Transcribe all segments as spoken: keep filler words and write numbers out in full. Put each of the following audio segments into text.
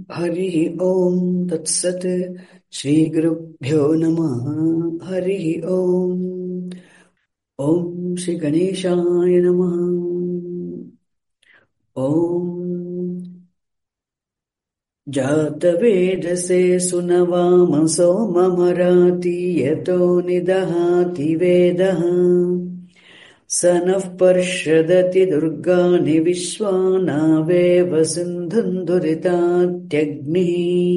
हरिः ओम् तत्सत् श्रीगुरुभ्यो नमः। हरिः ओम् ॐ श्रीगणेशाय नमः। ॐ जातवेदसे सुनवाम सोममराति यतो निदहाति वेदः स नः पर्षदति दुर्गाणि विश्वानावेव सिन्धुम् दुरितात्यग्निः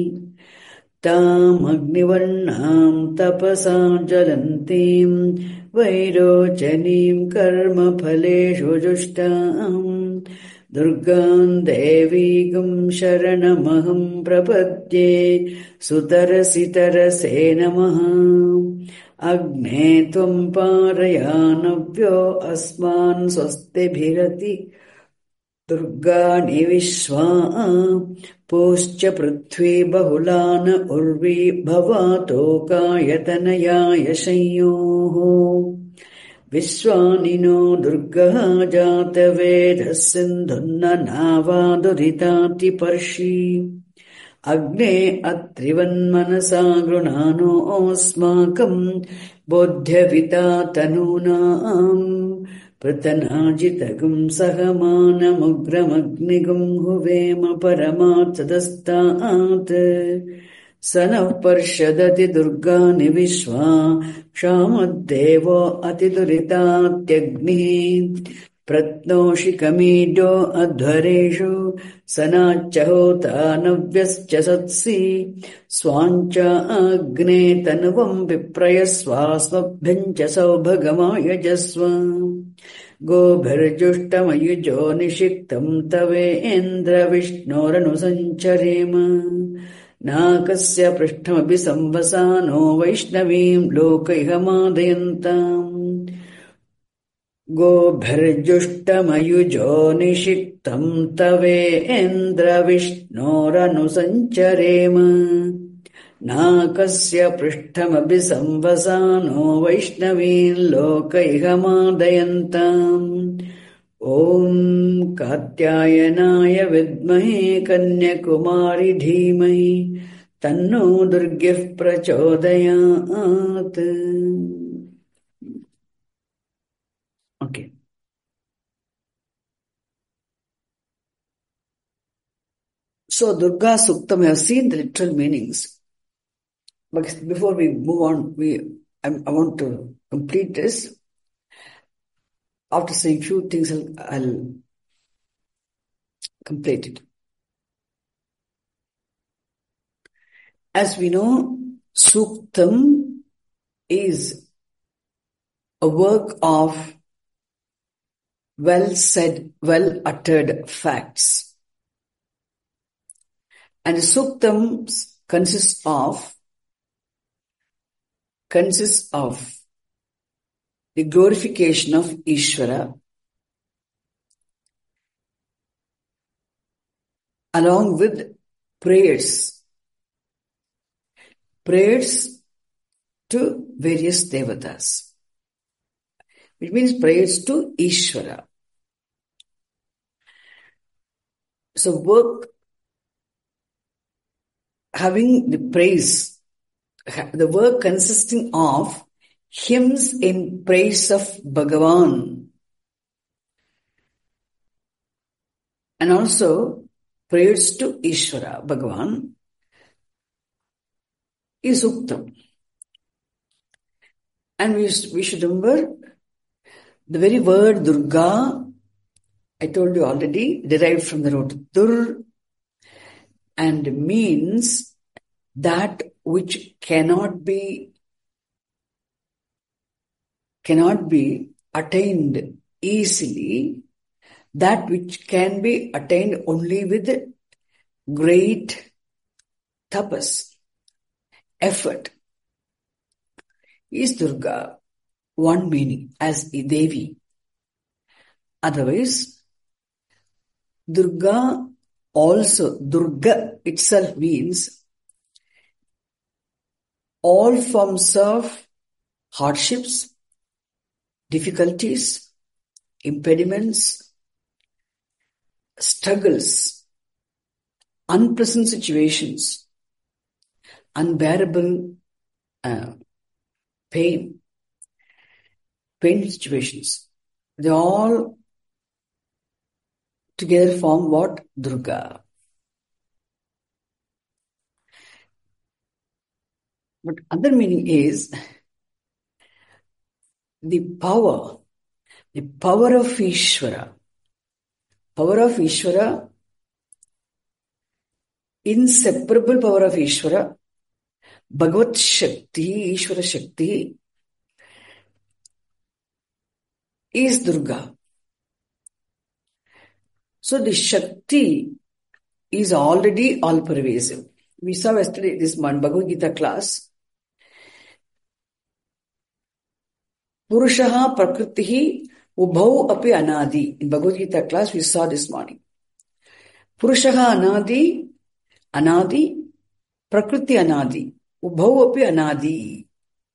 तामग्निवर्णाम् तपसा ज्वलन्तीम् वैरोचनीम् कर्मफलेषु जुष्टाम् दुर्गाम् देवीगुम् शरणमहम् प्रपद्ये सुतरसि तरसे नमः। अग्ने त्वम् पारयानव्यो अस्मान् स्वस्तिभिरति दुर्गाणि विश्वा पूश्च पृथ्वी बहुलान उर्वी भवातोकायतनयाय संयोः विश्वानिनो दुर्गः जातवेदः सिन्धुन्न नावादुरिताति पर्षि अग्ने अत्रिवन्मनसा गृणानोऽस्माकम् बोध्यविता तनूनाम् पृतनाजितगुम् सहमानमुग्रमग्निगुम् हुवेम परमात्सदस्तात् स नः पर्षदति दुर्गाणि विश्वा क्षामद्देवो अतिदुरितात्यग्निः प्रत्नोषि कमीडो अध्वरेषु सनाच्च होता नव्यश्च सत्सि स्वाञ्च अग्ने तनुवम् विप्रयस्वास्मभ्यम् च सौभगमायजस्व गोभिर्जुष्टमयुजो निषिक्तम् तवेन्द्र विष्णोरनुसञ्चरेम नाकस्य पृष्ठमपि संवसानो वैष्णवीम् लोकैहमादयन्ताम् गोभिर्जुष्टमयुजो निषिक्तम् तवेन्द्र विष्णोरनुसञ्चरेम नाकस्य पृष्ठमपि संवसानो वैष्णवीम् लोकैहमादयन्ताम् ॐ कात्यायनाय विद्महे कन्याकुमारी धीमहि तन्नो दुर्गः प्रचोदयात्। Okay. So Durga Suktam, we have seen the literal meanings. But before we move on, we I, I want to complete this. After saying few things, I'll, I'll complete it. As we know, Suktam is a work of well said, well uttered facts. And the Suktams consists of consists of the glorification of Ishvara along with prayers. Prayers to various devatas. Which means prayers to Ishvara. So work having the praise, the work consisting of hymns in praise of Bhagavan and also prayers to Ishvara, Bhagavan, is Suktam. And we, we should remember the very word Durga, I told you already, derived from the root Dur and means that which cannot be cannot be attained easily, that which can be attained only with great tapas, effort, is Durga. One meaning as a Devi. Otherwise, Durga also, Durga itself means all forms of hardships, difficulties, impediments, struggles unpleasant situations, unbearable uh, pain, pain situations, they all together form what? Durga. But other meaning is the power, the power of Ishvara. Power of Ishvara, inseparable power of Ishvara, Bhagavat Shakti, Ishvara Shakti, is Durga. So the Shakti is already all-pervasive. We saw yesterday this month, Bhagavad Gita class, Purushaha Prakritihi Ubhau Api Anadi. In Bhagavad Gita class, we saw this morning. Purushaha Anadi, Anadi, Prakriti Anadi, Ubhau Api Anadi.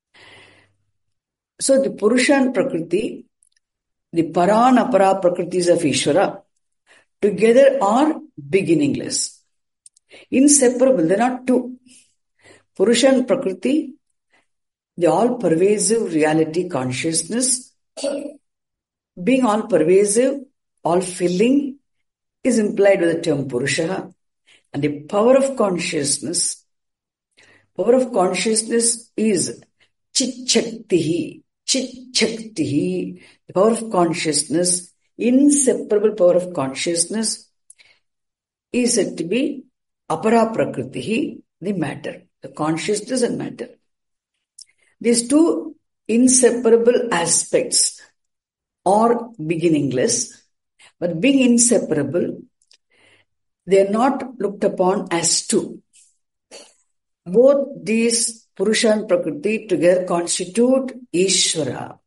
So the Purusha and Prakriti, the Para and Apara Prakritis of Ishvara, together are beginningless. Inseparable, they are not two. Purusha and Prakriti, the all-pervasive reality consciousness, being all-pervasive, all-filling, is implied with the term Purusha. And the power of consciousness, power of consciousness is Chit-Shaktihi, Chit-Shaktihi, the power of consciousness, inseparable power of consciousness, is said to be Apara Prakritihi, the matter, the consciousness and matter. These two inseparable aspects are beginningless, but being inseparable, they are not looked upon as two. Both these Purusha and Prakriti together constitute Ishvara.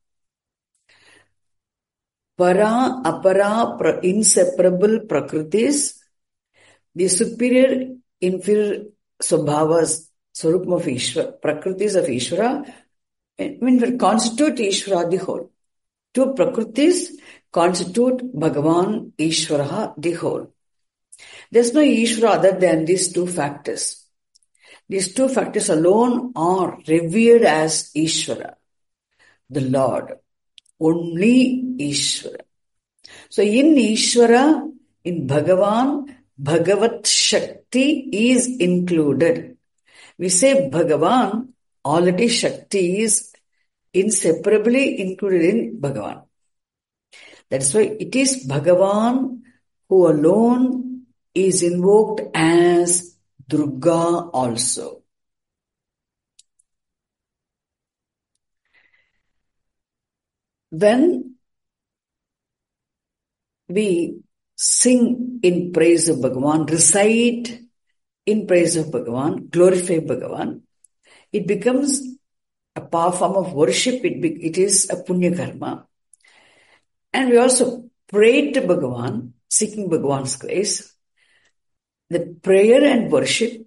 Para, Apara, pra, inseparable Prakritis, the superior, inferior Swabhavas, Swarupam of Ishvara, Prakritis of Ishvara, I mean, will constitute Ishvara the whole. Two Prakritis constitute Bhagavan, Ishvara the whole. There's no Ishvara other than these two factors. These two factors alone are revered as Ishvara, the Lord. Only Ishvara. So in Ishvara, in Bhagavan, Bhagavat Shakti is included. We say Bhagavan, already Shakti is inseparably included in Bhagavan. That's why it is Bhagavan who alone is invoked as Durga also. When we sing in praise of Bhagavan, recite in praise of Bhagavan, glorify Bhagavan, it becomes a power form of worship. It, be, it is a punya karma. And we also pray to Bhagavan, seeking Bhagavan's grace. The prayer and worship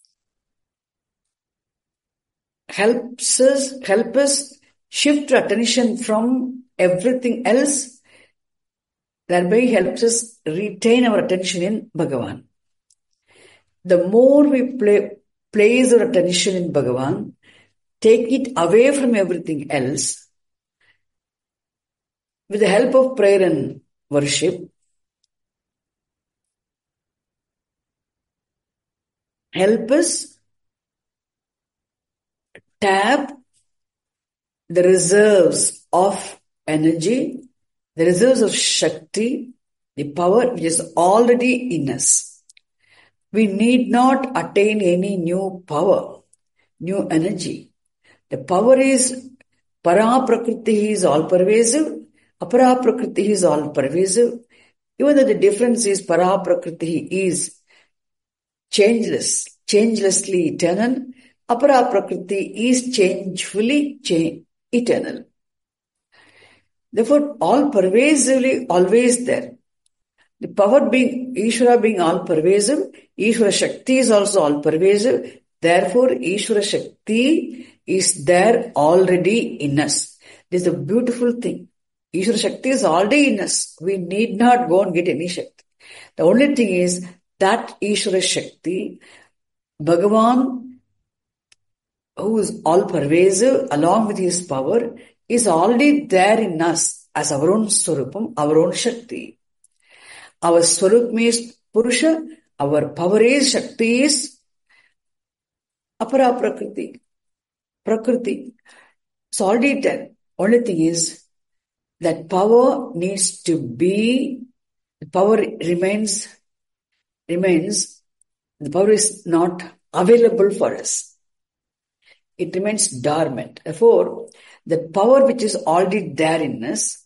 helps us, help us shift attention from everything else, thereby helps us retain our attention in Bhagavan. The more we play, place our attention in Bhagavan, take it away from everything else, with the help of prayer and worship, help us tap the reserves of energy, the reserves of Shakti, the power which is already in us. We need not attain any new power, new energy. The power is Para Prakriti is all pervasive, Apara Prakriti is all pervasive. Even though the difference is Para Prakriti is changeless, changelessly eternal, Apara Prakriti is changefully cha- eternal. Therefore, all pervasively always there. The power being, Ishvara being all pervasive, Ishvara Shakti is also all pervasive. Therefore, Ishvara Shakti is there already in us. This is a beautiful thing. Ishvara Shakti is already in us. We need not go and get any Shakti. The only thing is, that Ishvara Shakti, Bhagavan, who is all-pervasive, along with his power, is already there in us as our own Swarupam, our own Shakti. Our Swarup is Purusha, our power is Shakti is Apara Prakriti. Prakriti. It's already there. Only thing is that power needs to be, the power remains, remains, the power is not available for us. It remains dormant. Therefore, the power which is already there in us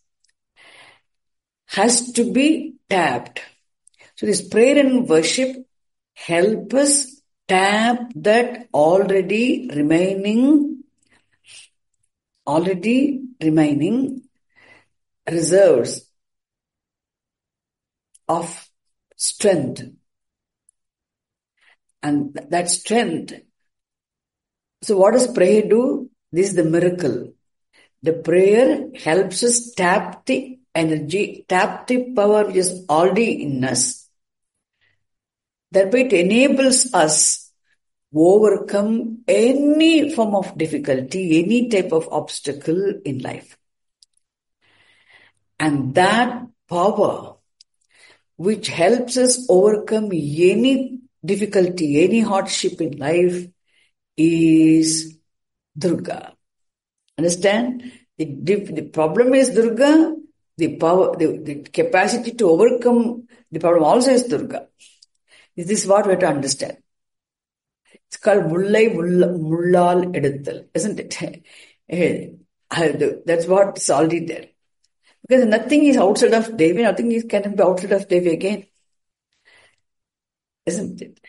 has to be tapped. So this prayer and worship help us tap that already remaining, already remaining reserves of strength. And that strength, so what does prayer do? This is the miracle. The prayer helps us tap the energy, tap the power which is already in us. Thereby it enables us overcome any form of difficulty, any type of obstacle in life. And that power which helps us overcome any difficulty, any hardship in life is Durga. Understand? The, the problem is Durga, the power, the, the capacity to overcome the problem also is Durga. This is what we have to understand. It's called Mullai Mullal Eduthal, isn't it? That's what's already there. Because nothing is outside of Devi, nothing is, can be outside of Devi again. Isn't it?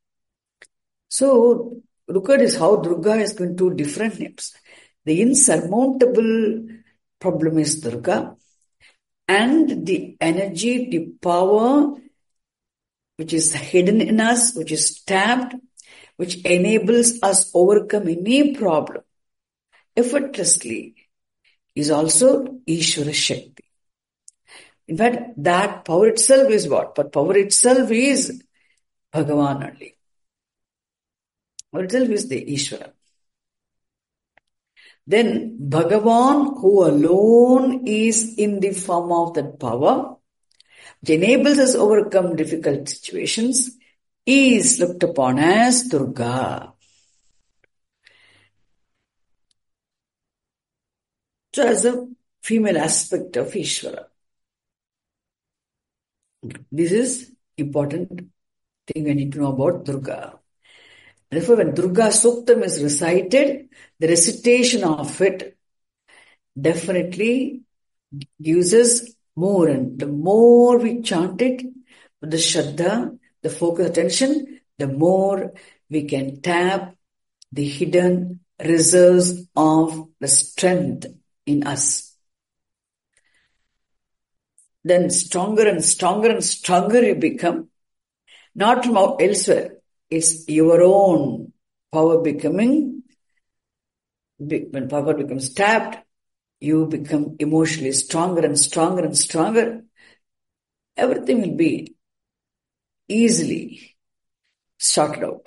So, look at this, how Durga has got two different names. The insurmountable problem is Durga, and the energy, the power which is hidden in us, which is tapped, which enables us overcome any problem effortlessly, is also Ishvara Shakti. In fact, that power itself is what? But power itself is Bhagavan only. Power itself is the Ishvara. Then Bhagavan, who alone is in the form of that power, which enables us to overcome difficult situations, is looked upon as Durga. So as a female aspect of Ishvara. This is important thing we need to know about Durga. Therefore, when Durga Suktam is recited, the recitation of it definitely gives us more, and the more we chant it with the Shraddha, the focus attention, the more we can tap the hidden reserves of the strength in us. Then stronger and stronger and stronger you become, not from elsewhere. It's your own power becoming, when power becomes tapped, you become emotionally stronger and stronger and stronger. Everything will be easily sorted out.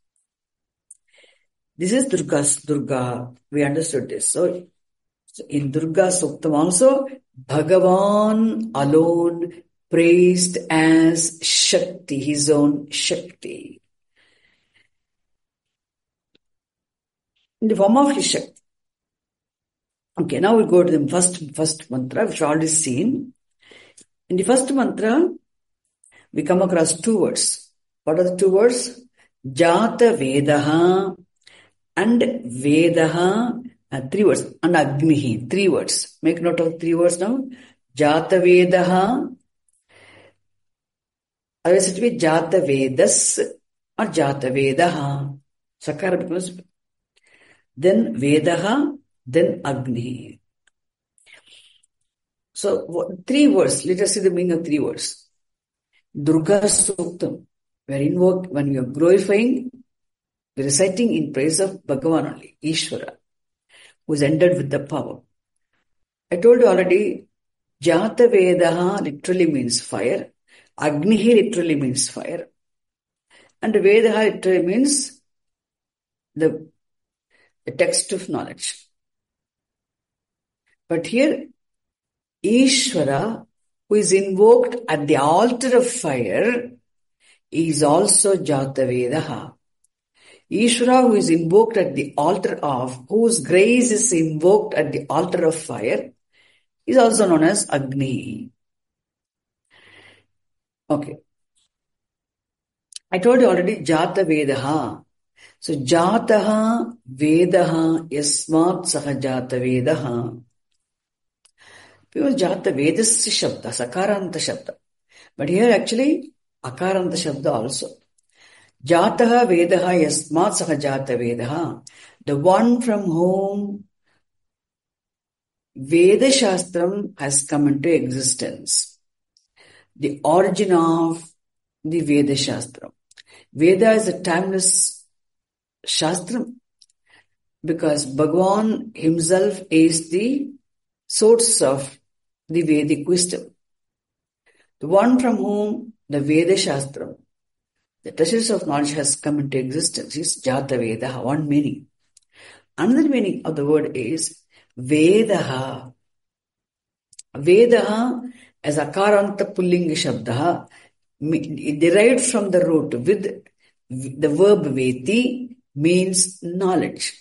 This is Durga's Durga. We understood this. So, so in Durga Suktam also, Bhagavan alone praised as Shakti, his own Shakti. In the form of his Shakti. Okay, now we go to the first, first mantra, which we already seen. In the first mantra, we come across two words. What are the two words? Jata Vedaha and Vedaha, uh, three words, and Agnihi, three words. Make note of three words now. Jata Vedaha, otherwise it will be Jata Vedas or Jata Vedaha. Sakara becomes, then Vedaha, then Agni. So, what, three words. Let us see the meaning of three words. Durga Suktam. We are invoke, when we are glorifying, we are reciting in praise of Bhagavan only, Ishvara, who is endowed with the power. I told you already, Jata Vedaha literally means fire. Agnihi literally means fire. And Vedaha literally means the, the text of knowledge. But here, Ishvara, who is invoked at the altar of fire, is also Jata Vedaha. Ishvara, who is invoked at the altar of, whose grace is invoked at the altar of fire, is also known as Agni. Okay. I told you already, Jata Vedaha. So, Jataha Vedaha Yasmat Saha Jata Vedaha. Because Jata Vedasya Shabda, Sakaranta Shabda. But here actually, Akaranta Shabda also. Jataha Vedaha Yasmat Saha Jata Vedaha. The one from whom Veda Shastram has come into existence. The origin of the Veda Shastram. Veda is a timeless Shastram because Bhagavan himself is the source of the Vedic wisdom. The one from whom the Veda Shastram, the treasures of knowledge has come into existence is Jata Vedaha, one meaning. Another meaning of the word is Vedaha. Vedaha as Akaranta Pullinga Shabdaha, derived from the root with the verb Veti, means knowledge.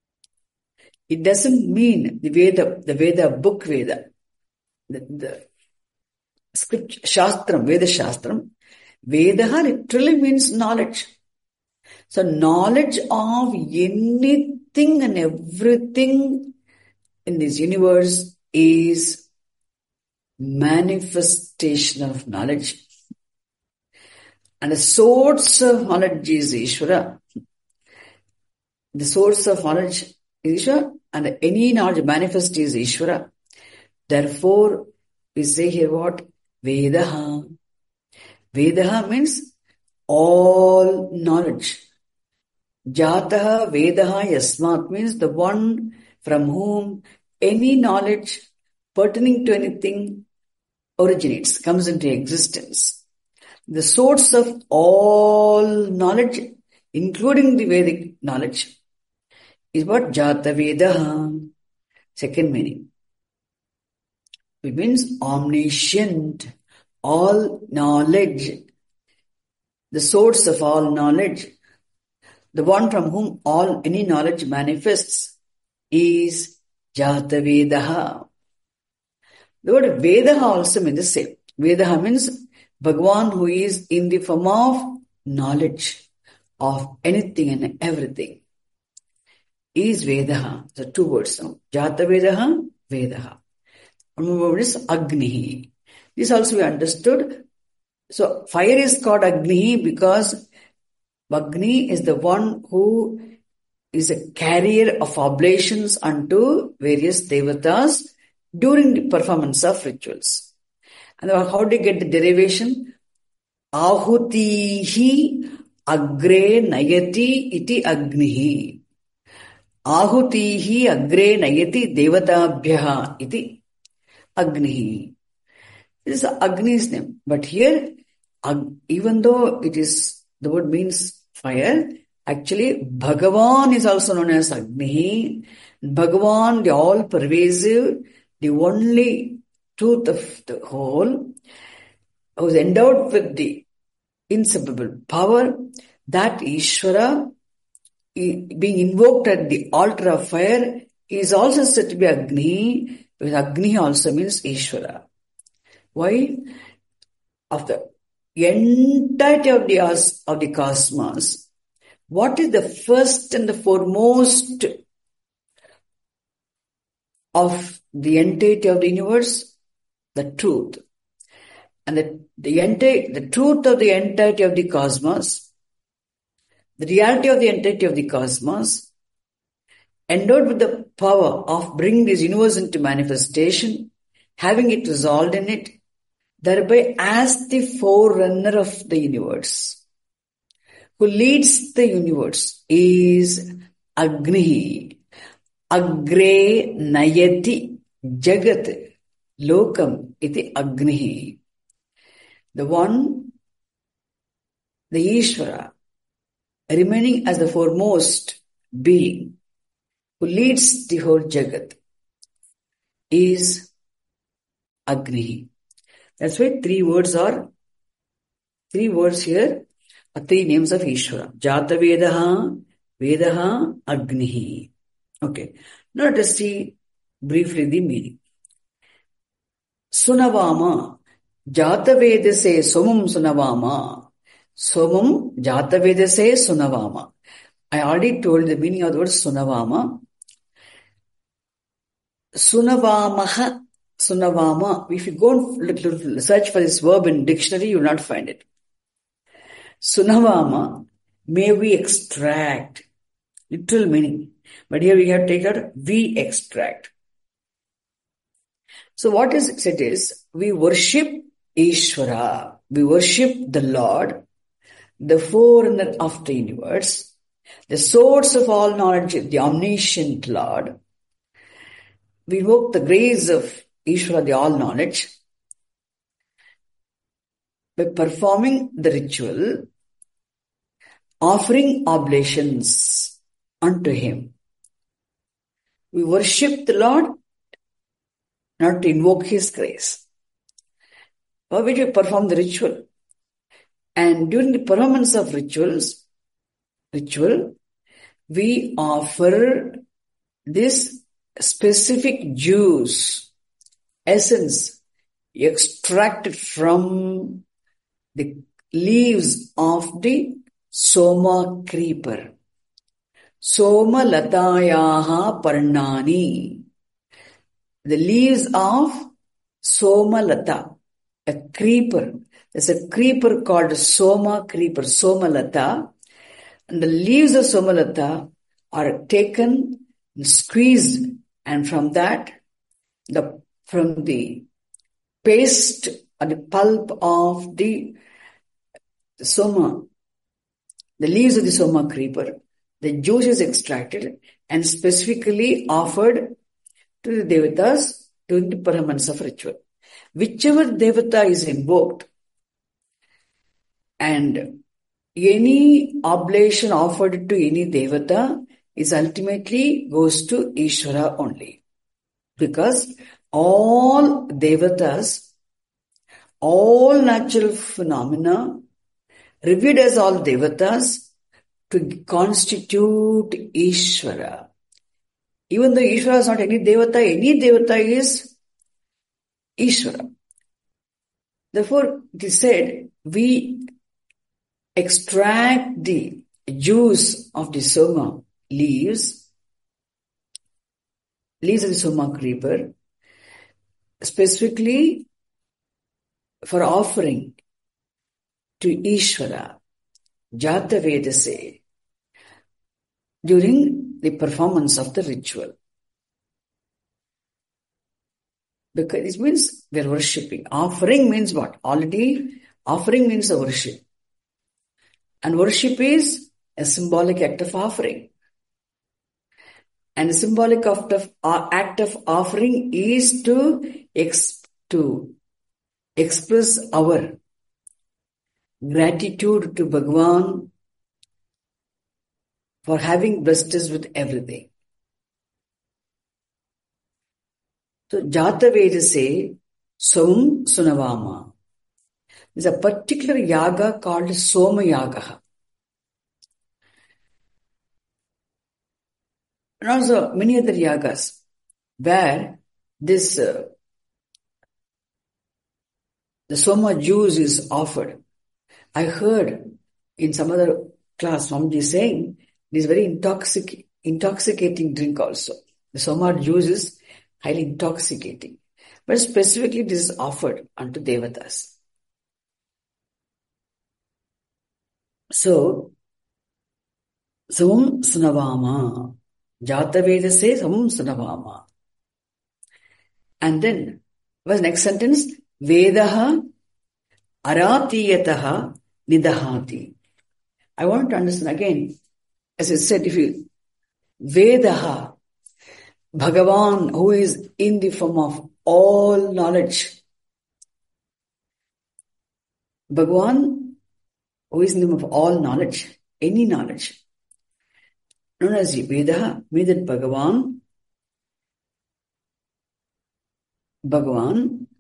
It doesn't mean the Veda, the Veda book Veda, the, the script Shastram, Veda Shastram. Vedaha literally means knowledge. So knowledge of anything and everything in this universe is manifestation of knowledge. And the source of knowledge is Ishvara. The source of knowledge is Ishvara, and any knowledge manifest is Ishvara. Therefore, we say here what? Vedaha. Vedaha means all knowledge. Jataha Vedaha Yasmat means the one from whom any knowledge pertaining to anything originates, comes into existence. The source of all knowledge, including the Vedic knowledge, is what? Jata Vedaha. Second meaning. It means omniscient, all knowledge, the source of all knowledge, the one from whom all any knowledge manifests is Jata Vedaha. The word Vedaha also means the same. Vedaha means Bhagavan who is in the form of knowledge of anything and everything is Vedaha. So two words now. Jata Vedaha, Vedaha. One more word is Agni. This also we understood. So fire is called Agni because Agni is the one who is a carrier of oblations unto various devatas during the performance of rituals. And how do you get the derivation? Ahutihi agre nayati iti agnihi. Ahutihi agre nayati devatabhyaha iti agnihi. This is Agni's name. But here, even though it is, the word means fire, actually Bhagavan is also known as Agni. Bhagavan, the all-pervasive, the only truth of the whole, was endowed with the inseparable power, that Ishvara, being invoked at the altar of fire, is also said to be Agni, because Agni also means Ishvara. Why? Of the entirety of the, of the cosmos, what is the first and the foremost of the entirety of the universe? The truth. And the, the, entire, the truth of the entirety of the cosmos, the reality of the entirety of the cosmos, endowed with the power of bringing this universe into manifestation, having it resolved in it, thereby as the forerunner of the universe, who leads the universe, is Agni. Agre Nayati Jagat Lokam iti Agni. The one, the Ishvara, remaining as the foremost being who leads the whole Jagat, is Agni. That's why three words are, three words here are three names of Ishvara. Jata Vedaha, Vedaha, Agnihi. Okay. Now let us see briefly the meaning. Sunavama. Jata Vedase Somam Sunavama. Somam Jata Vedase Sunavama. I already told the meaning of the word Sunavama. Sunavamaha. Sunavama. If you go and search for this verb in dictionary, you will not find it. Sunavama, may we extract. Literal meaning. But here we have taken we extract. So what is it is, we worship Ishvara. We worship the Lord, the forerunner of the universe, the source of all knowledge, the omniscient Lord. We invoke the grace of Ishvara, the all knowledge, by performing the ritual, offering oblations unto Him. We worship the Lord, not to invoke His grace. For which we perform the ritual. And during the performance of rituals, ritual, we offer this specific juice, essence, extracted from the leaves of the Soma creeper. Soma latayaha parnani. The leaves of Soma lata, a creeper. There's a creeper called Soma creeper, Soma lata. And the leaves of Soma lata are taken and squeezed, and from that, the from the paste or the pulp of the Soma, the leaves of the Soma creeper, the juice is extracted and specifically offered to the Devatas during the performance of ritual. Whichever Devata is invoked and any oblation offered to any Devata is ultimately goes to Ishvara only. Because all Devatas, all natural phenomena, reviewed as all Devatas, to constitute Ishvara. Even though Ishvara is not any Devata, any Devata is Ishvara. Therefore, it is said, we extract the juice of the Soma leaves, leaves of the Soma creeper, specifically for offering to Ishvara, Jata Vedase, during the performance of the ritual. Because it means we are worshipping. Offering means what? Already, offering means a worship. And worship is a symbolic act of offering. And the symbolic act of, uh, act of offering is to, ex, to express our gratitude to Bhagavan for having blessed us with everything. So, Jata Vedase Som Sunavama. There's a particular yaga called Soma Yaga. And also many other yagas where this, uh, the Soma juice is offered. I heard in some other class, Swamiji saying, it is very intoxic, intoxicating drink also. The Soma juice is highly intoxicating. But specifically this is offered unto Devatas. So, Samam Sunavama. Jata Vedase Samam Sunavama. And then, was next sentence? Vedaha Aratiyataha Nidahati. I want to understand again. As I said, if you Vedaha, Bhagavan, who is in the form of all knowledge, Bhagavan, who is in the form of all knowledge, any knowledge, known as Veda, means that Bhagavan, Bhagavan,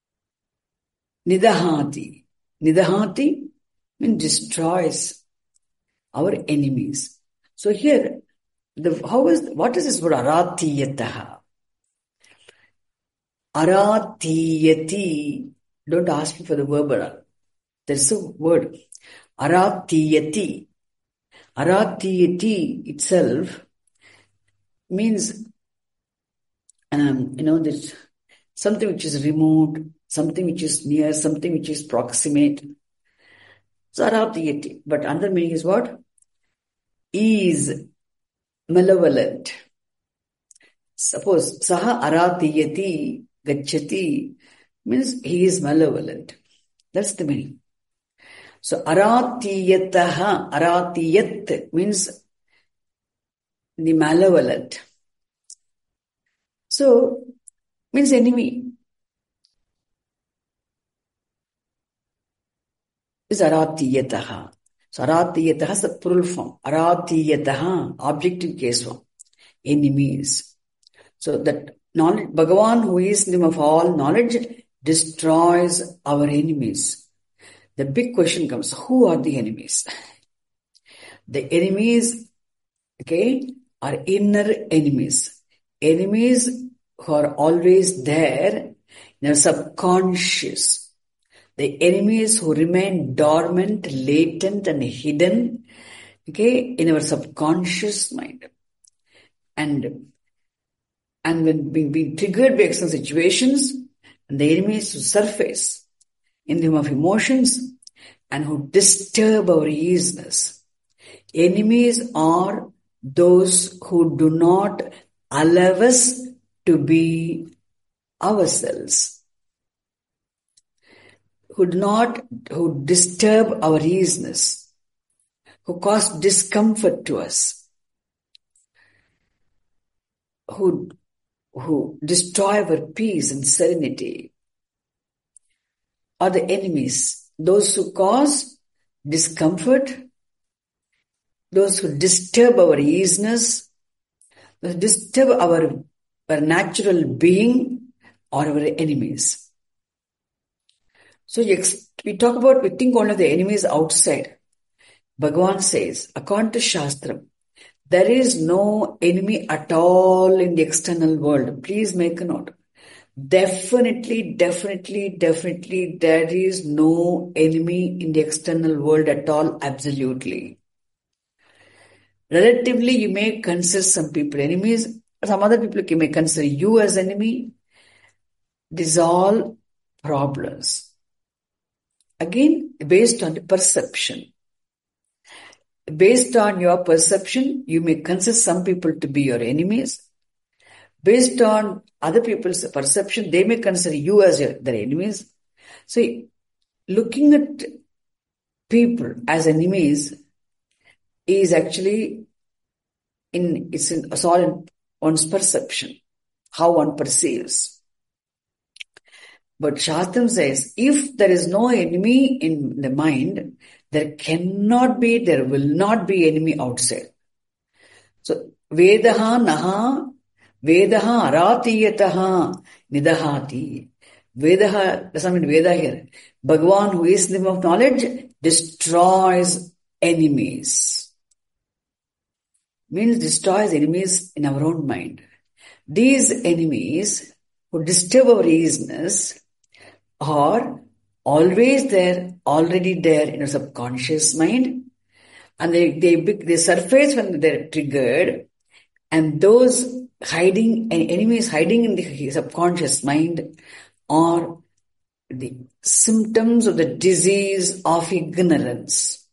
Nidahati. Nidahati means destroys our enemies. So here, the how is what is this word aratiyataha? Aratiyati. Don't ask me for the verb. There's a word. Aratiyati. Aratiyati itself means, um, you know, this something which is remote, something which is near, something which is proximate. So aratiyati. But another meaning is what? Is malevolent. Suppose saha aratiyati gacchati means he is malevolent. That's the meaning. So aratiyataha, aratiyat means the malevolent. So means enemy. Is aratiyataha. So aratiyataha is the plural form. Aratiyataha, objective case form. Enemies. So that knowledge, Bhagavan, who is the name of all knowledge, destroys our enemies. The big question comes, who are the enemies? The enemies, okay, are inner enemies. Enemies who are always there in our subconscious. The enemies who remain dormant, latent and hidden, okay, in our subconscious mind. And, and when being, being triggered by external situations, and the enemies who surface in the form of emotions and who disturb our easiness. Enemies are those who do not allow us to be ourselves, who do not, who disturb our easiness, who cause discomfort to us, who, who destroy our peace and serenity, are the enemies. Those who cause discomfort, those who disturb our easiness, those who disturb our, our natural being, are our enemies. So we talk about, we think only of the enemies outside. Bhagavan says, according to Shastra, there is no enemy at all in the external world. Please make a note. Definitely, definitely, definitely, there is no enemy in the external world at all, absolutely. Relatively, you may consider some people enemies, some other people you may consider you as enemy. These are all problems. Again, based on the perception. Based on your perception, you may consider some people to be your enemies. Based on other people's perception, they may consider you as your, their enemies. So, looking at people as enemies is actually in it's in it's all in one's perception, how one perceives. But Shastram says, if there is no enemy in the mind, there cannot be, there will not be enemy outside. So, Vedaha naha, Vedaha aratiyataha nidahati. Vedaha doesn't mean Veda here. Bhagavan, who is the name of knowledge, destroys enemies. Means destroys enemies in our own mind. These enemies who disturb our easiness are always there, already there in our subconscious mind, and they, they, they surface when they're triggered, and those hiding, enemies hiding in the subconscious mind are the symptoms of the disease of ignorance.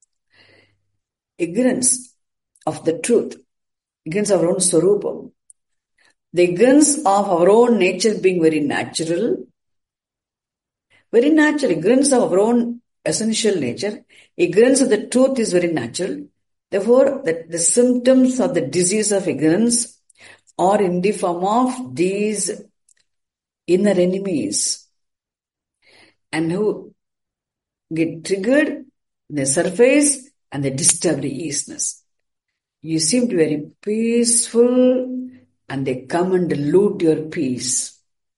Ignorance of the truth, ignorance of our own swarupam, the ignorance of our own nature being very natural, very natural, ignorance of our own essential nature, ignorance of the truth is very natural. Therefore, the, the symptoms of the disease of ignorance are in the form of these inner enemies, and who get triggered, they surface and they disturb the easiness. You seem to be very peaceful and they come and loot your peace.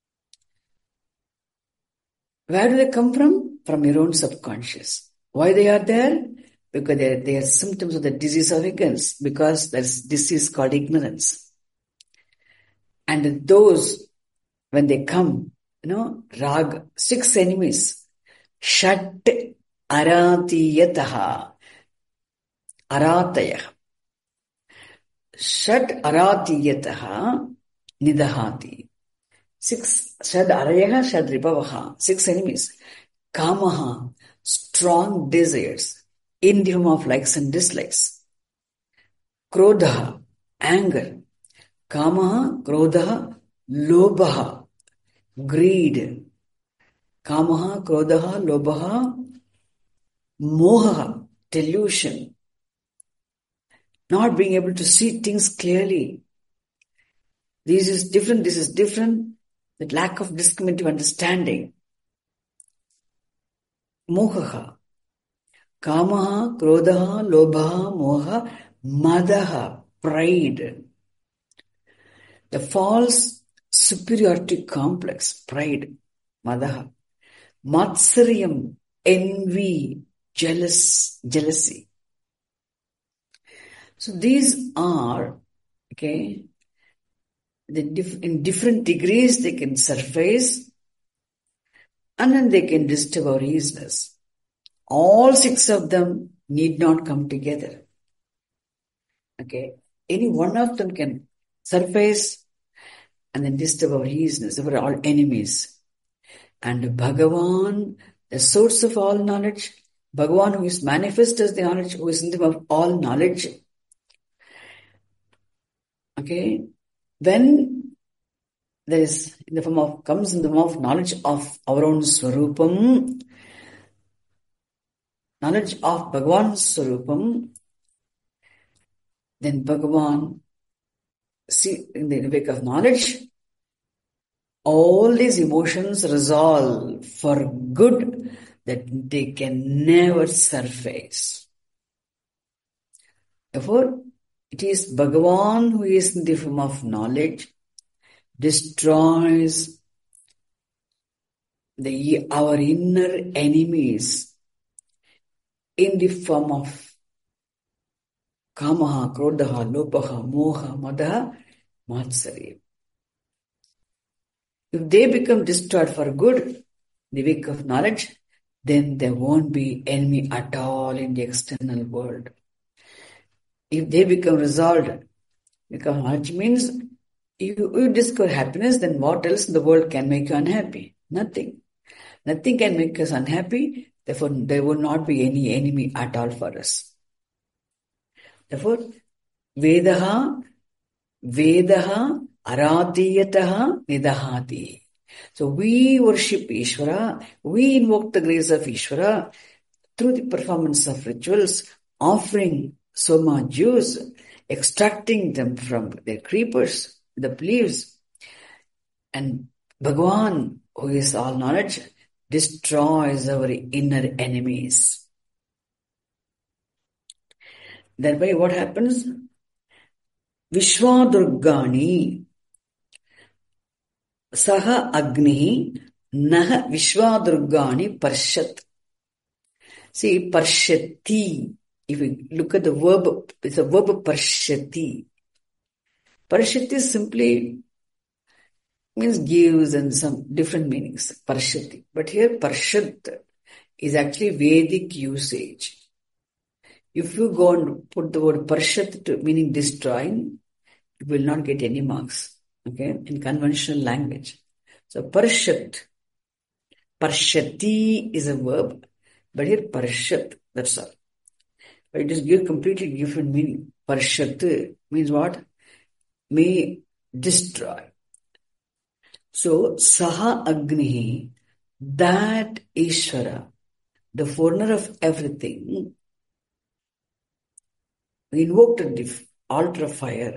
Where do they come from? From your own subconscious. Why they are there? Because they are, they are symptoms of the disease of ignorance, because there's disease called ignorance. And those, when they come, you know, rag, six enemies, shat aratiyataha, aratayah. Shat aratiyataha nidahati. Six, shad arayaha, shad ripavaha. Six enemies. Kamaha, strong desires, in the form of likes and dislikes. Krodha, anger. Kamaha, krodha, lobha, greed. Kamaha, krodha, lobha, moha, delusion. Not being able to see things clearly. This is different, this is different. That lack of discriminative understanding. Mohaha. Kamaha, krodha, lobha, moha, madaha, pride. The false superiority complex, pride, madaha. Matsaryam, envy, jealous, jealousy. So these are, okay, the diff- in different degrees they can surface and then they can disturb our easiness. All six of them need not come together. Okay, any one of them can surface and then disturb our easiness. They were all enemies. And Bhagavan, the source of all knowledge, Bhagavan who is manifest as the knowledge, who is in the form of all knowledge. Okay, when there is in the form of, comes in the form of knowledge of our own Swarupam, knowledge of Bhagavan's Swarupam, then Bhagavan, see, in the wake of knowledge, all these emotions resolve for good that they can never surface. Therefore, it is Bhagavan who is in the form of knowledge, destroys the our inner enemies in the form of kamaha, krodha, lopaha, moha, madaha, matsarya. If they become destroyed for good, the wake of knowledge, then there won't be enemy at all in the external world. If they become resolved, because knowledge means you, you discover happiness, then what else in the world can make you unhappy? Nothing. Nothing can make us unhappy, therefore there will not be any enemy at all for us. Therefore, Vedaha, Vedaha, Aradiyataha, Nidahati. So we worship Ishvara, we invoke the grace of Ishvara through the performance of rituals, offering soma juice, extracting them from their creepers, the leaves. And Bhagavan, who is all knowledge, destroys our inner enemies. Thereby what happens? Vishwadurgani Saha Agni Naha Vishwadurgani Parshat. See, Parshati. If we look at the verb, it's a verb Parshati. Parshati simply means gives and some different meanings. Parshati. But here Parshat is actually Vedic usage. If you go and put the word Parshat to meaning destroying, you will not get any marks. Okay, in conventional language. So Parshat, Parshati is a verb, but here Parshat, that's all. But it is give completely different meaning. Parshat means what? May destroy. So Saha Agni, that Ishvara, the forerunner of everything, we invoked the altar of fire,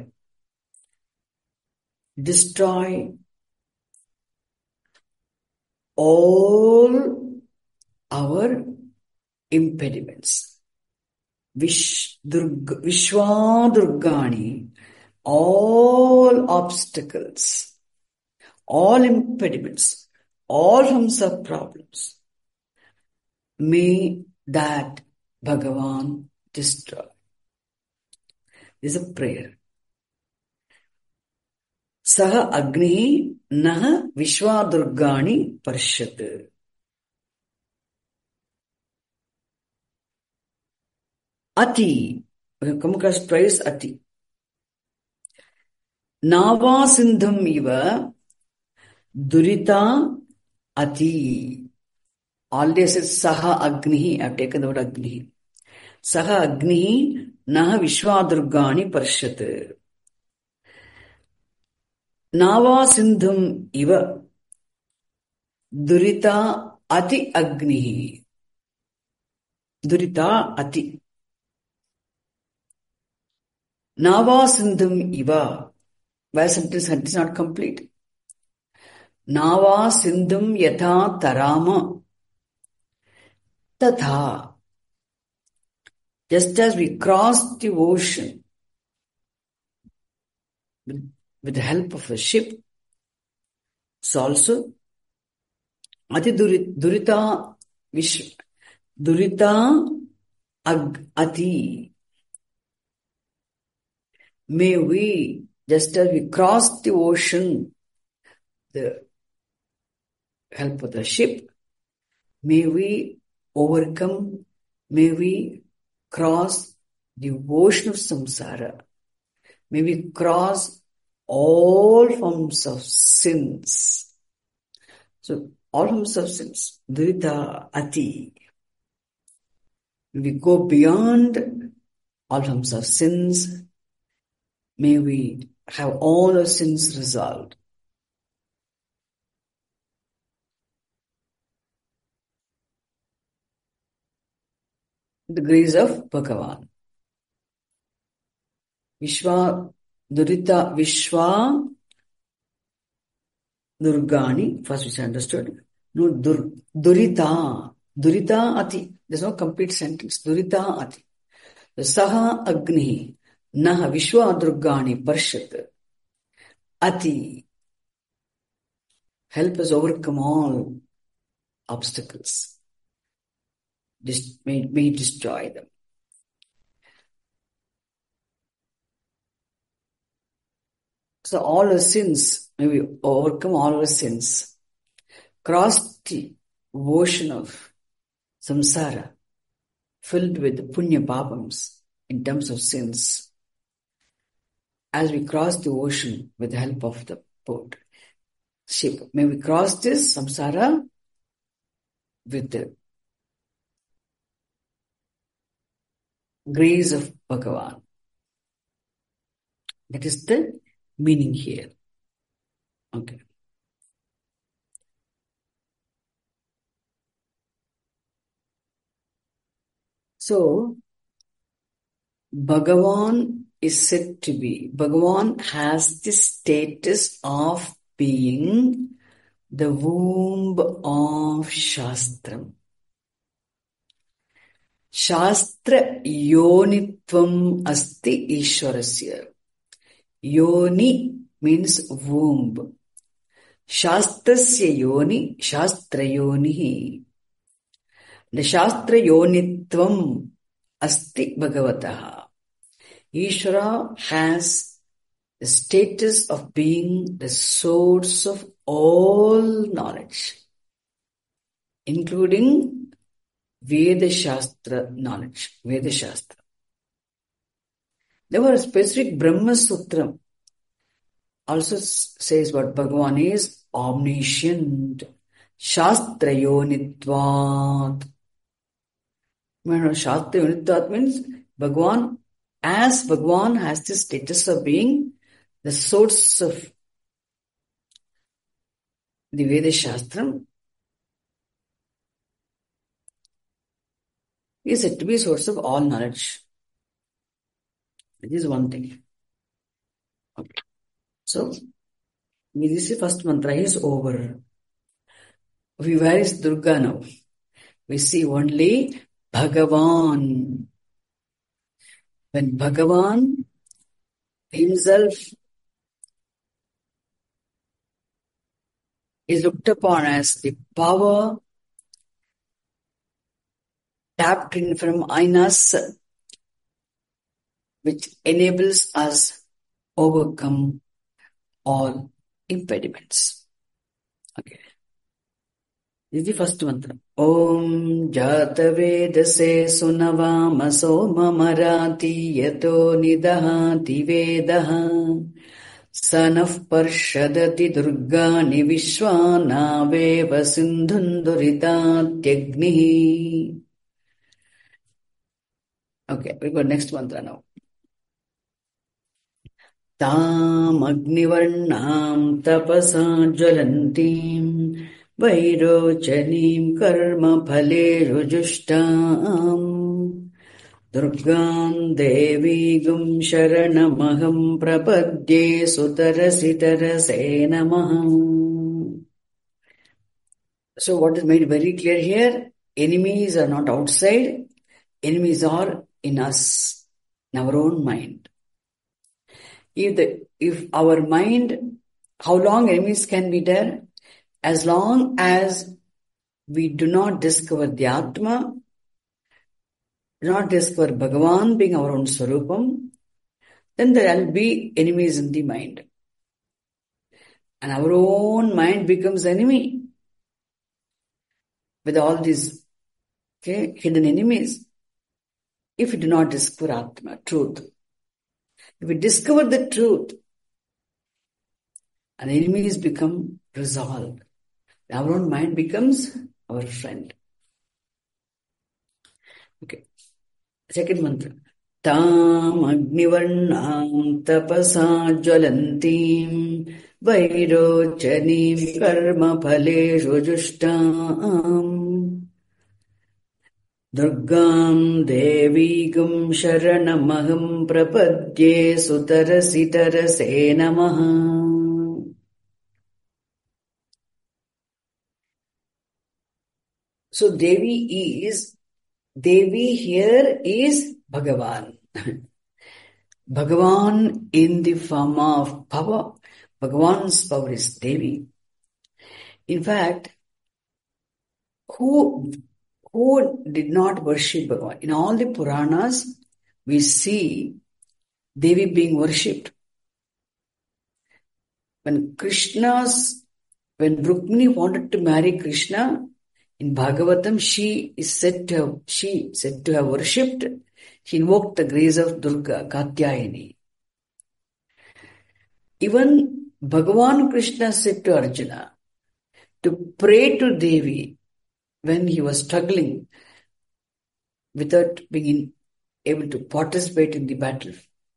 destroy all our impediments. Vish, Durga, Vishwa Durgani, all obstacles, all impediments, all forms of problems, may that Bhagavan destroy. This is a prayer. Saha Agni Naha Vishwa Durgani Parshat. Ati. We have come across twice Ati. Nava Sindham Iva Durita Ati. Already says Saha Agni. I have taken the word Agni. Saha Agni Naha Vishwa Durgani Parshat. Nava Sindham Iva Durita Ati Agni. Durita Ati. Nava Sindham Iva. Why sentence is not complete? Nava Sindham Yatha Tarama Tatha. Just as we cross the ocean with, with the help of a ship, so also Ati Durita Vish Durita Ag Ati. May we, just as we cross the ocean, the help of the ship, may we overcome, may we cross the ocean of samsara. May we cross all forms of sins. So, all forms of sins, Durita Ati. May we go beyond all forms of sins. May we have all our sins resolved. The grace of Bhagavan. Vishwa Durita Vishwa Durgani. First which I understood. No, dur, Durita. Durita Ati. There's no complete sentence. Durita Ati. The Saha Agni. Naha Vishwa Durgani Parshat. Ati. Help us overcome all obstacles. Just may, may destroy them. So all our sins, may we overcome all our sins. Cross the ocean of samsara, filled with punya papams in terms of sins. As we cross the ocean with the help of the boat, ship, may we cross this samsara with the grace of Bhagavan. That is the meaning here. Okay. So, Bhagavan is said to be, Bhagavan has the status of being the womb of Shastram. Shastra yonitvam asti Ishwarasya. Yoni means womb. Shastrasya yoni, Shastra yonihi. The Shastra yonitvam asti Bhagavataha. Ishvara has the status of being the source of all knowledge, including Veda Shastra knowledge, Veda Shastra. There was a specific Brahma Sutra also says what Bhagavan is omniscient. Shastra yonitvat. Shastra yonitvat means Bhagavan, as Bhagavan has the status of being the source of the Veda Shastra, he is said to be a source of all knowledge. This is one thing. Okay. So, this is first mantra is over. We, where is Durga now? We see only Bhagavan. When Bhagavan himself is looked upon as the power tapped in from us, which enables us overcome all impediments. Okay. This is the first mantra. Om Jata Vedase Sunavama Soma Marati Yato Nidahati Vedaha Sanaf Parshadati Durgani Vishwanaveva Sindhunduritatyagnhi. Okay, we go next mantra now. Tam Agnivarnam Tapasa Jwalantim Vairochanim Karma Phale Rujushtam Durgam Devi Gum Sharanamaham Prapadye Sutarasitarase Namaha. So what is made very clear here? Enemies are not outside. Enemies are in us, in our own mind. If the if our mind, how long enemies can be there? As long as we do not discover the Atma, do not discover Bhagavan being our own Swarupam, then there will be enemies in the mind. And our own mind becomes enemy with all these okay, hidden enemies. If we do not discover Atma, truth. If we discover the truth, and enemies become resolved. Our own mind becomes our friend. Okay. Second mantra. Tam agnivarnam tapasa jwalantim vairochanim karma phale rujustam Durgam Devi Gum Sharanamaham Prapadye Sutarasitarase Namaha. So Devi is, Devi here is Bhagavan. Bhagavan in the form of power. Bhagavan's power is Devi. In fact, who Who did not worship Bhagavan? In all the Puranas, we see Devi being worshipped. When Krishna's, when Rukmini wanted to marry Krishna, in Bhagavatam, she is said to have, she said to have worshipped, she invoked the grace of Durga, Katyayani. Even Bhagavan Krishna said to Arjuna to pray to Devi when he was struggling without being able to participate in the battle.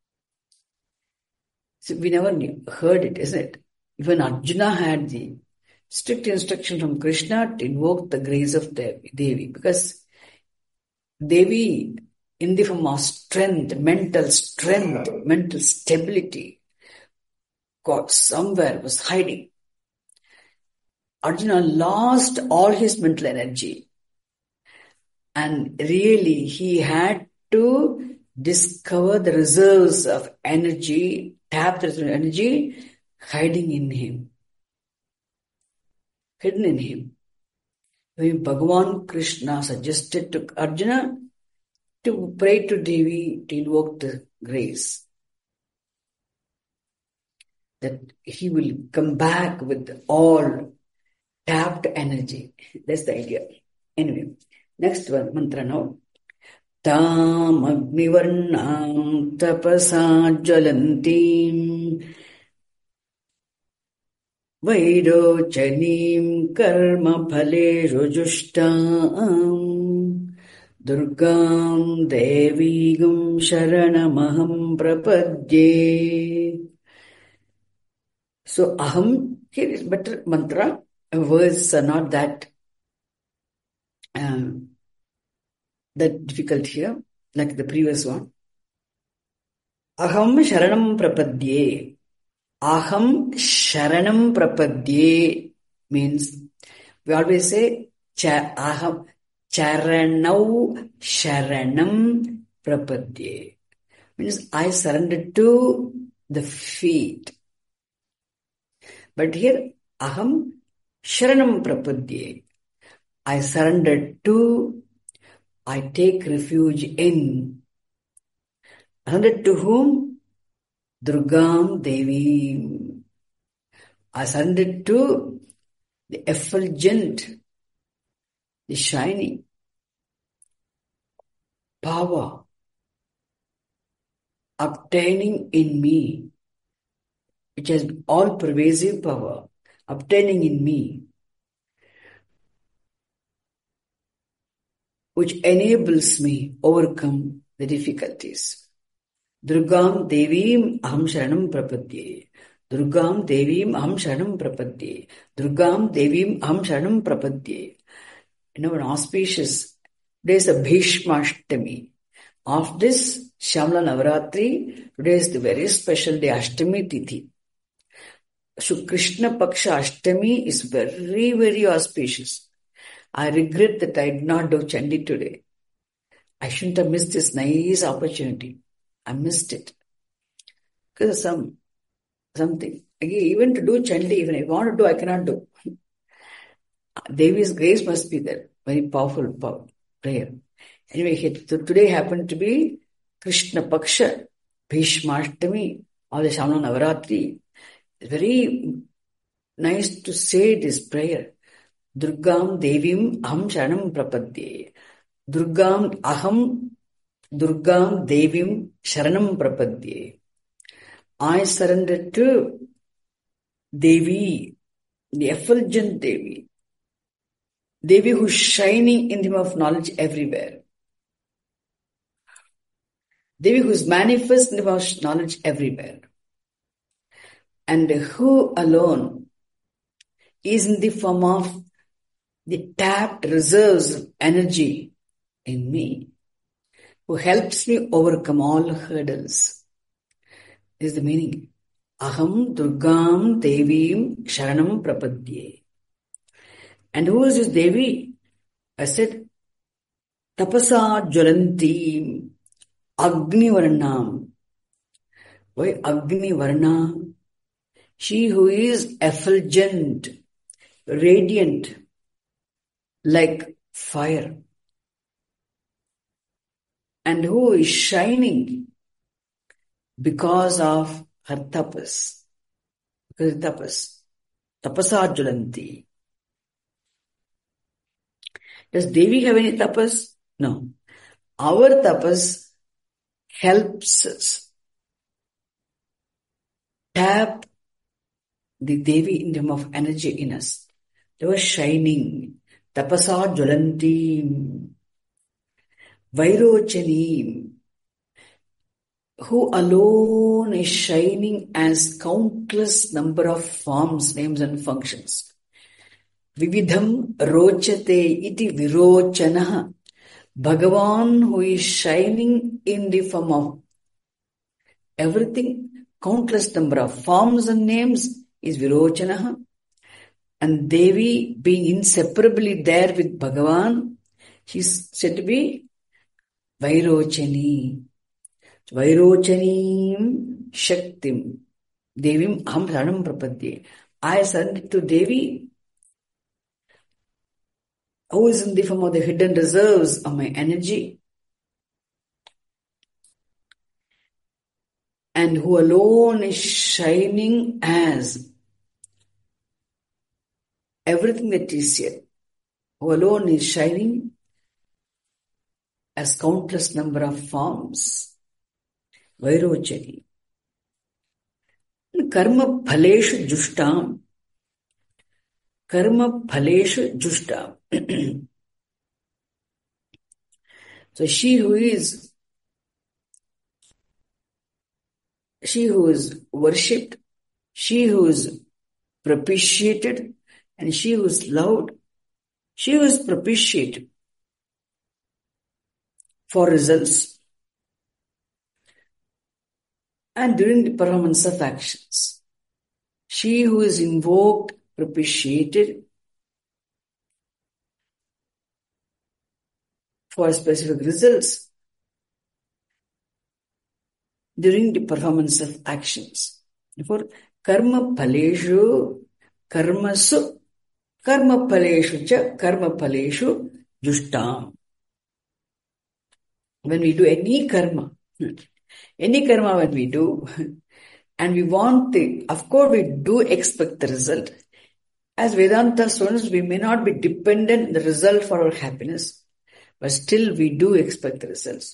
So we never knew, heard it, isn't it? Even Arjuna had the strict instruction from Krishna to invoke the grace of Devi, because Devi, in the form of strength, mental strength, mental stability, God somewhere was hiding. Arjuna lost all his mental energy, and really he had to discover the reserves of energy, tap the energy hiding in him, hidden in him. When Bhagavan Krishna suggested to Arjuna to pray to Devi to invoke the grace, that he will come back with all tapped energy. That's the idea. Anyway, next one, mantra now. Tam agnivarnam tapasa jwalantim vairochanim karma phale rujustam durgam devi gum sharanamaham prapadye. So, aham, here is better mantra. Words are not that um, that difficult here, like the previous one. Aham sharanam prapadye. Aham sharanam prapadye means, we always say, cha, aham charanau sharanam prapadye. Means I surrendered to the feet. But here, aham sharanam prapadye. I surrendered to, I take refuge in. Surrendered to whom? Durgam Devi. I surrendered to the effulgent, the shining power obtaining in me, which has all-pervasive power obtaining in me, which enables me overcome the difficulties. Durgam Devim Aham Sharanam Prapadye. Durgam Devim Aham Sharanam Prapadye. Durgam Devim Aham Sharanam Prapadye. You know, an auspicious day is a Bhishmashtami. Of this Shyamala Navaratri, today is the very special day, Ashtami Tithi. So Krishna Paksha Ashtami is very, very auspicious. I regret that I did not do Chandi today. I shouldn't have missed this nice opportunity. I missed it. Because of some, something. Again, even to do Chandi, even if I want to do, I cannot do. Devi's grace must be there. Very powerful power, prayer. Anyway, today happened to be Krishna Paksha, Bhishmashtami, or the Shyamala Navaratri. It's very nice to say this prayer. Durgam Devim Aham Sharanam Prapadye. Durgam Aham Durgam Devim Sharanam Prapadye. I surrender to Devi, the effulgent Devi. Devi who is shining in the name of knowledge everywhere. Devi who is manifest in the name of knowledge everywhere. And who alone is in the form of the tapped reserves of energy in me, who helps me overcome all hurdles. This is the meaning. Aham Durgam Devim Sharanam Prapadye. And who is this Devi? I said, Tapasa Jwalanti Agni Varnam. Why Agni Varna? She who is effulgent, radiant, like fire. And who is shining because of her tapas. Because of tapas. Tapasa Jwalanti. Does Devi have any tapas? No. Our tapas helps us tap the Devi in terms of energy in us. They were shining. Tapasa Jwalanti. Vairochani. Who alone is shining as countless number of forms, names and functions. Vividham rochate iti virochanaha. Bhagavan who is shining in the form of everything, countless number of forms and names is virochanaha. And Devi being inseparably there with Bhagavan, she is said to be Vairochani. Vairochanim Shaktim. Devim Aham Sharanam Prapadye. I surrender to Devi, who is in the form of the hidden reserves of my energy, and who alone is shining as everything that is here, who alone is shining as countless number of forms. Vairochani. Karma phaleshu jushtam. Karma phaleshu jushtam. So she who is, she who is worshipped, she who is propitiated, and she who is loved, she who is propitiated for results and during the performance of actions. She who is invoked, propitiated for specific results during the performance of actions. Therefore, karma paleshu, karmasu, karma paleshu cha, karma paleshu jushtam. When we do any karma, any karma when we do, and we want the, of course we do expect the result. As Vedanta students, we may not be dependent on the result for our happiness, but still we do expect the results.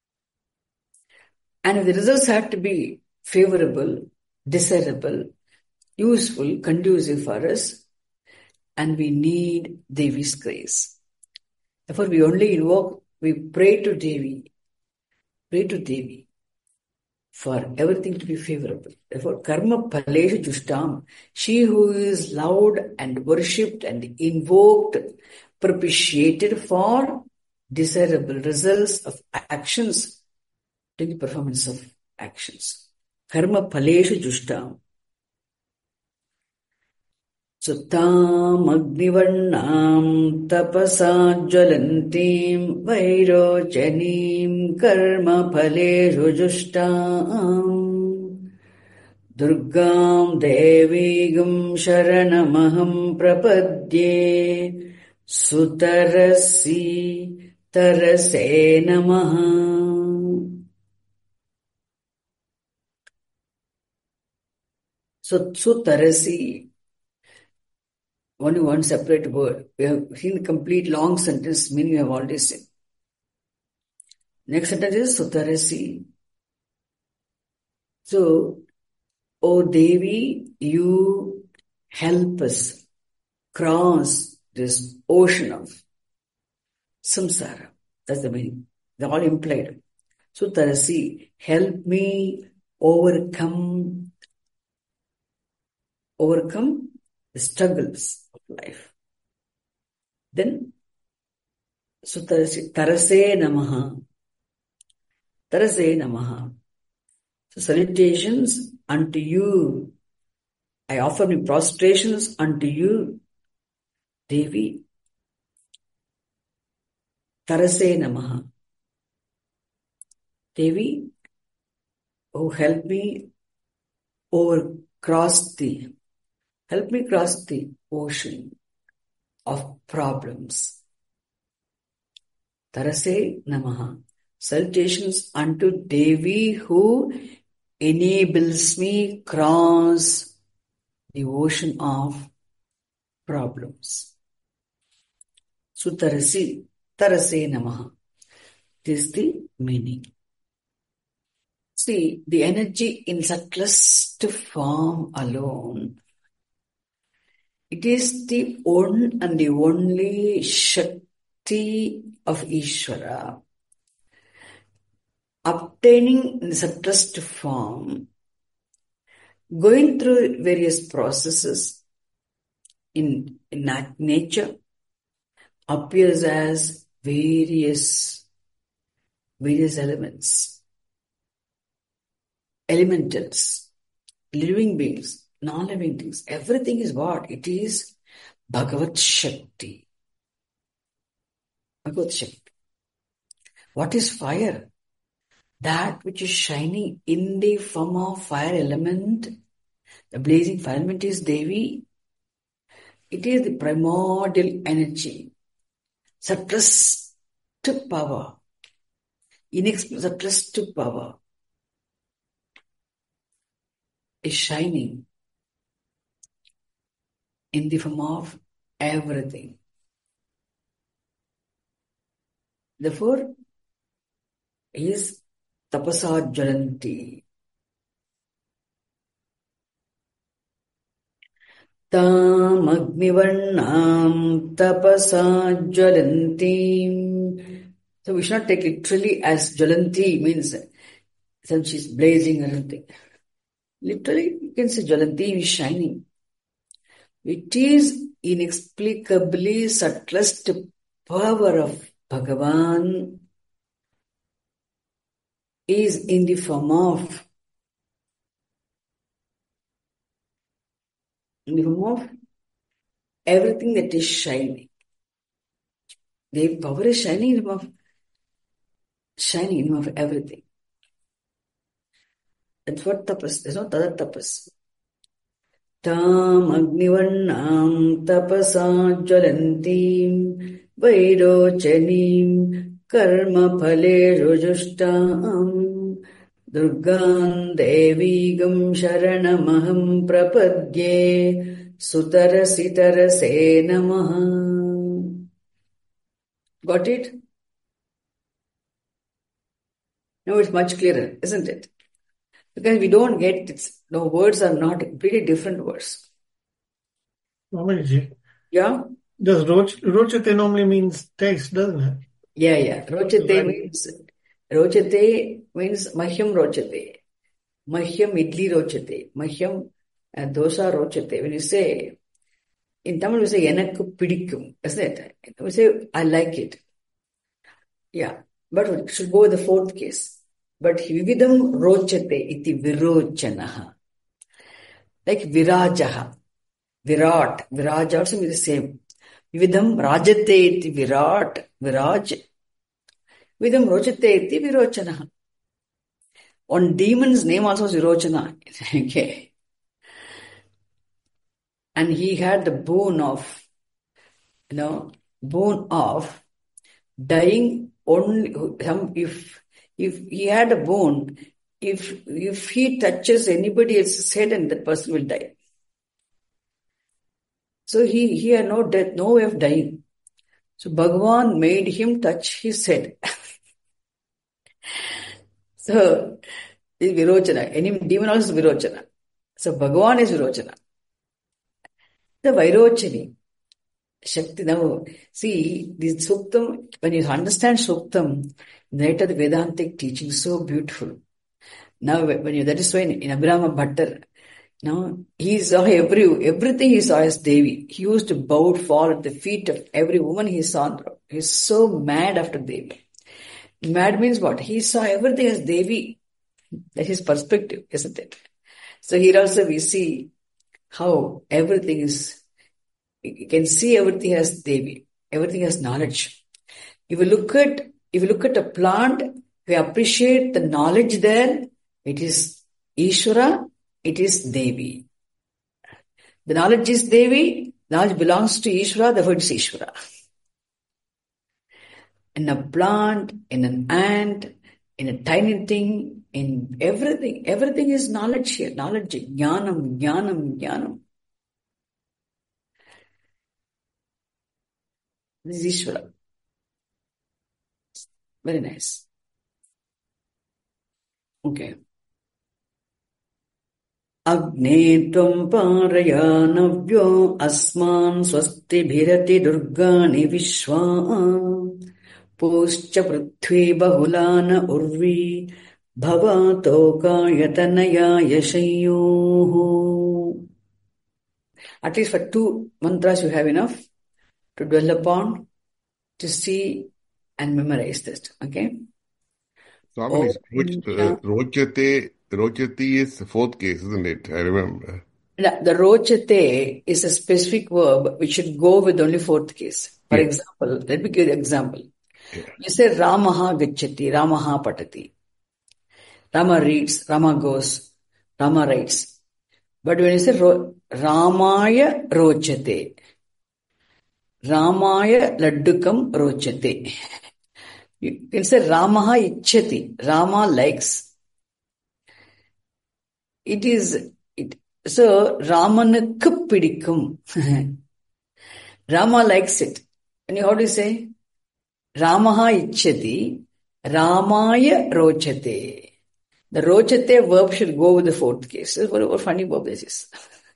And if the results have to be favorable, desirable, useful, conducive for us, and we need Devi's grace. Therefore, we only invoke, we pray to Devi, pray to Devi for everything to be favorable. Therefore, karma paleshu jushtam, she who is loved and worshipped and invoked, propitiated for desirable results of actions, to the performance of actions. Karma paleshu jushtam. Suttam agnivarnam tapasa jwalantim vairochanim karma paleshu jushtam. Durgam devigam sharanamaham prapadye sutarasi tarase namaha. So, sutarasi, only one separate word. We have seen the complete long sentence, meaning we have already seen. Next sentence is Sutarasi. So, O Devi, you help us cross this ocean of samsara. That's the meaning. They're all implied. Sutarasi, help me overcome, overcome the struggles of life. Then, Sutarasi, Tarase Namaha. Tarase Namaha. So, salutations unto you. I offer my prostrations unto you, Devi. Tarase Namaha. Devi, oh, help me over cross the Help me cross the ocean of problems. Tarase Namaha. Salutations unto Devi who enables me cross the ocean of problems. Sutarasi, Tarase Namaha. This is the meaning. See, the energy in subtlest form alone, it is the one and the only Shakti of Ishvara. Obtaining in the subtlest form, going through various processes in, in nature, appears as various, various elements, elementals, living beings, non-living things. Everything is what? It is Bhagavat Shakti. Bhagavat Shakti. What is fire? That which is shining in the form of fire element. The blazing fire element is Devi. It is the primordial energy. Subtlest power. Inexplicable subtlest power is shining in the form of everything. Therefore, is tapasa jwalanti. Tam agnivarnam tapasa jwalanti. So we should not take literally as jwalanti means since she's blazing or something. Literally, you can say jwalanti is shining. It is inexplicably subtlest power of Bhagavan is in the form of in the form of everything that is shining. The power is shining in the form of shining in the form of everything. That's what tapas. There's no tadat tapas. Tam agnivarnam tapasa jwalantim vairochanim karma phale rujushtam durgan devigam sharanamaham prapadye sutarasitarase namaha. Got it? Now it's much clearer, isn't it? Because we don't get it. No, words are not pretty different words. Mamaji. Yeah? Does roch, rochate normally means taste, doesn't it? Yeah, yeah. Rochate means, rochate means mahyam rochate. Mahyam idli rochate. Mahyam uh, dosa rochate. When you say, in Tamil we say, enakku pidikkum, isn't it? We say, I like it. Yeah. But we should go with the fourth case. But vividam rochate iti virochanaha. Like virajaha. Virat. Viraj also means the same. Vividam rajate iti virat. Viraj. Vidam rochate iti virochanaha. One demon's name also is Virochana. Okay. And he had the boon of, you know, boon of dying only, if, if he had a boon, if, if he touches anybody else's head and that person will die. So he, he had no death, no way of dying. So Bhagavan made him touch his head. So, this is Virochana. Any demon also is Virochana. So Bhagavan is Virochana. The Vairochani. Shakti. Now, see, this Suktam, when you understand Suktam, later the Vedantic teaching is so beautiful. Now, when you, that is why in, in Abhirama Bhattar, now, he saw every, everything he saw as Devi. He used to bow, fall at the feet of every woman he saw. He's so mad after Devi. Mad means what? He saw everything as Devi. That's his perspective, isn't it? So here also we see how everything is, you can see everything as Devi. Everything has knowledge. If you look at, if you look at a plant, we appreciate the knowledge there. It is Ishvara, it is Devi. The knowledge is Devi, knowledge belongs to Ishvara, therefore it is Ishvara. In a plant, in an ant, in a tiny thing, in everything, everything is knowledge here. Knowledge, jnanam, jnanam, jnanam. This is Ishvara. Very nice. Okay. Agne tvam parayanavyo asman swasti bhirati durgani vishwa poscha prithvi bahulana urvi bhavato yatanaya yashayoho. At least for two mantras you have enough to dwell upon, to see and memorize this. Okay? Swami, uh, rochate, rochati is the fourth case, isn't it? I remember. The rochate is a specific verb which should go with only fourth case. For yeah. example, let me give you an example. Yeah. You say Ramaha gacchati, Ramaha patati. Rama reads, Rama goes, Rama writes. But when you say ro- Ramaya rochate, Ramaya laddukam rochate. You can say Ramaha ichchati, Rama likes. It is, it, so Ramanukku pidikkum. Rama likes it. And how do you say? Ramaha ichchati, Ramaya rochate. The rochate verb should go with the fourth case. What a funny verb this is.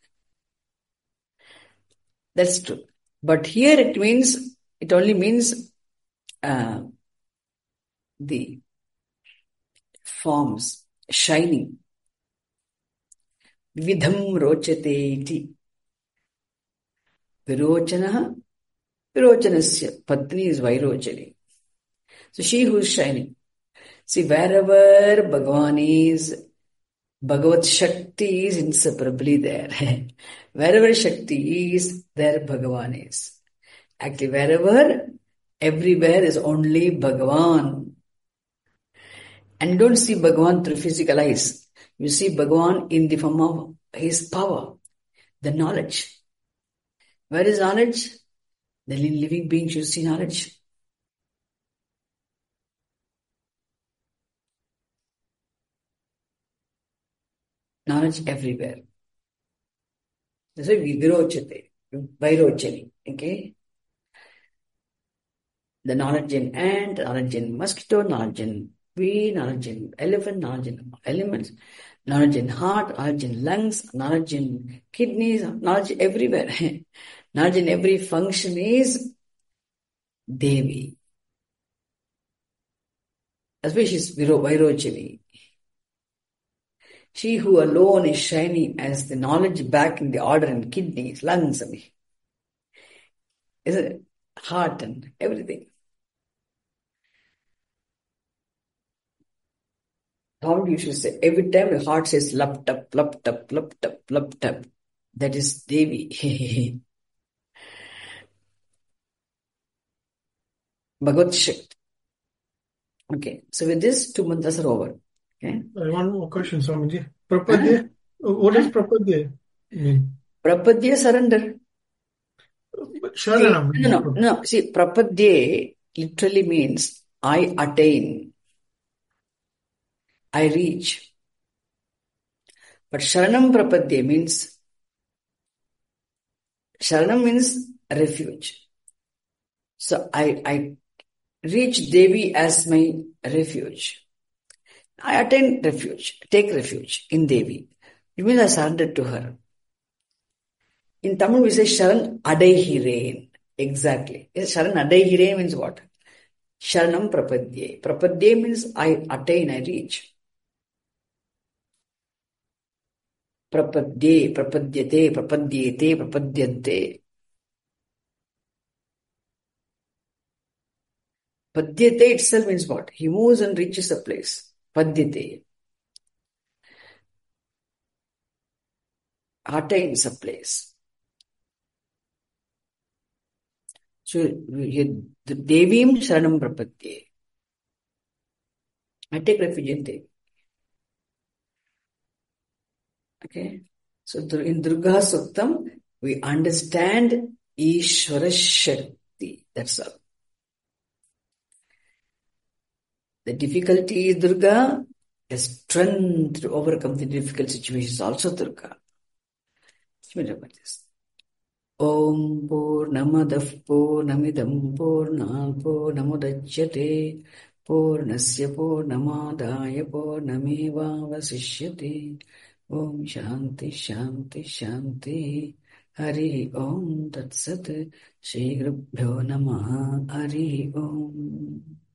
That's true. But here it means, it only means uh, the forms, shining. Vidham rochate iti. Virochanaha. Virochanasya. Patni is Vairochani. So she who is shining. See, wherever Bhagavan is, Bhagavat Shakti is inseparably there. Wherever Shakti is, there Bhagavan is. Actually, wherever, everywhere is only Bhagavan. And you don't see Bhagavan through physical eyes. You see Bhagavan in the form of his power, the knowledge. Where is knowledge? The living being should see knowledge. Knowledge everywhere. That's why Virochate, Vairochani. Okay? The knowledge in ant, knowledge in mosquito, knowledge in bee, knowledge in elephant, knowledge in elements, knowledge in heart, knowledge in lungs, knowledge in kidneys, knowledge everywhere. Knowledge in every function is Devi. That's why she's Vairochani. She who alone is shining as the knowledge back in the order in kidneys, lungs, isn't it? Heart and everything. How you should say, every time the heart says lup tup, lup tup, lup tup, lup tup. That is Devi. Bhagavad Shakti. Okay, so with this, two mantras are over. Okay. I one more question, Swamiji. Prapadya, what does Prapadya mean? Prapadya, surrender. But Sharanam. See, no, no, no. See, Prapadya literally means I attain, I reach. But Sharanam Prapadya means, Sharanam means refuge. So I, I reach Devi as my refuge. I attain refuge, take refuge in Devi. It means I surrender to her. In Tamil we say Sharan Adaihireen. Exactly. Sharan Adaihireen means what? Sharanam Prapadye. Prapadye means I attain, I reach. Prapadye, Prapadyate, Prapadyete, Prapadyante. Padyate itself means what? He moves and reaches a place. Padyate. Attains a place. So, the Devim Sharanam Prapadye. I take refuge in Devi. Okay. So, in Durga Suktam, we understand Ishvara Shakti. That's all. The difficulty is Durga. The strength to overcome the difficult situations also Durga. Remember this. Om Purnamadav Purnamidam Purnam Purnamudachyate Purnasya Purnamadaya Purnameva Vasishyate. Om Shanti Shanti Shanti. Hari Om Tat Sat. Shri Gurubhyo Namaha. Hari Om.